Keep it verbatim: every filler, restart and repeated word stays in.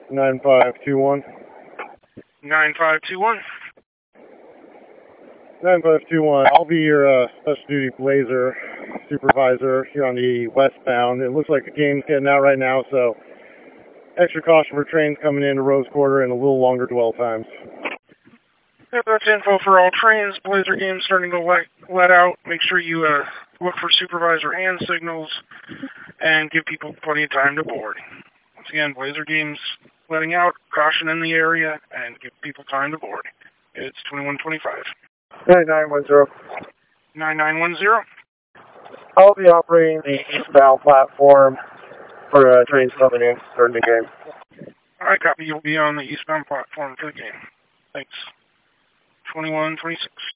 nine five two one. nine five two one. nine five two one. I'll be your uh, special duty Blazer supervisor here on the westbound. It looks like the game's getting out right now, so extra caution for trains coming into Rose Quarter and a little longer dwell times. Yep, that's info for all trains. Blazer game's starting to let, let out. Make sure you uh, look for supervisor hand signals and give people plenty of time to board. Once again, Blazer game's letting out, caution in the area, and give people time to board. It's twenty-one twenty-five. nine nine one zero. nine nine one zero. I'll be operating the eastbound platform for uh, trains coming in during the game. All right, copy. You'll be on the eastbound platform for the game. Thanks. twenty-one twenty-six.